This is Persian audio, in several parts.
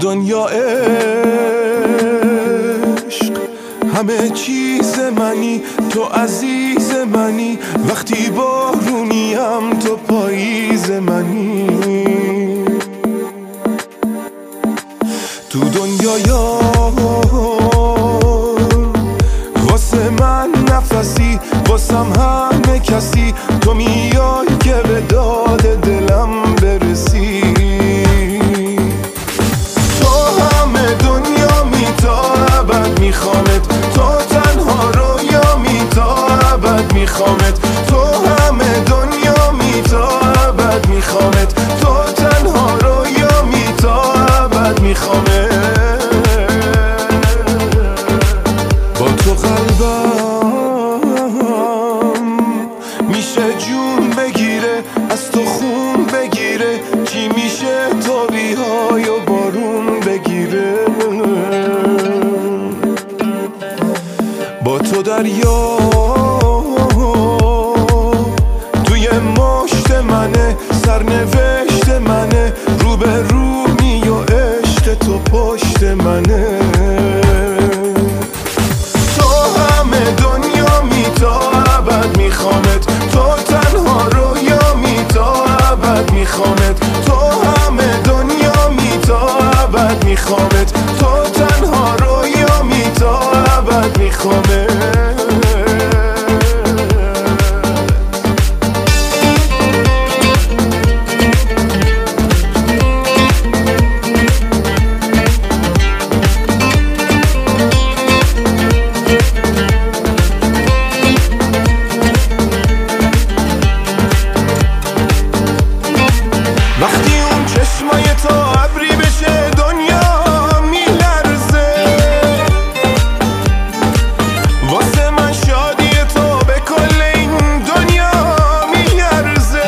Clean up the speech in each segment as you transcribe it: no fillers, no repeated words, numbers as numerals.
دنیا عشق همه چیز منی، تو عزیز منی، وقتی بارونیم تو پاییز منی. تو دنیا یار واسه من نفسی، واسم همه کسی، تو میای که به داد دلم برسی. تو همه دنیا می تا ابد میخوامت، تو تنها رویامی تا ابد میخوامت. تو همه دنیا می تا ابد میخوامت، تو تنها رویامی تا ابد میخوامت. با تو قلبم میشه جون بگیره، از تو خون بگیره، چی میشه تابی‌های و بارون بگیره. با تو دریا توی مشت منه، سرنوشت منه، رو به رو می و عشق تو پشت منه. تو همه دنیا می تا ابد میخوامت، تو تنها رویامی تا ابد میخوامت. تو همه دنیا می تا ابد میخوامت، تو تنها رویامی تا ابد میخوامت. وقتی اون چشمای تو ابری بشه دنیا میلرزه، واسه من شادی تو به کل این دنیا میارزه.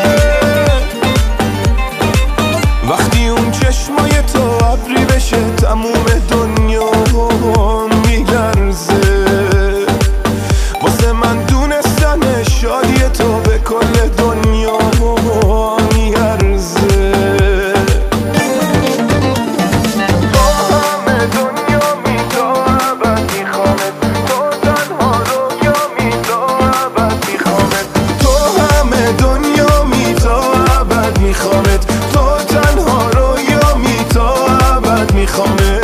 وقتی اون چشمای تو ابری بشه تموم دنیا میلرزه، واسه من دونستن شادی تو به کل دنیا میارزه. میخوامت، تو تنها رویامی تا ابد میخوامت.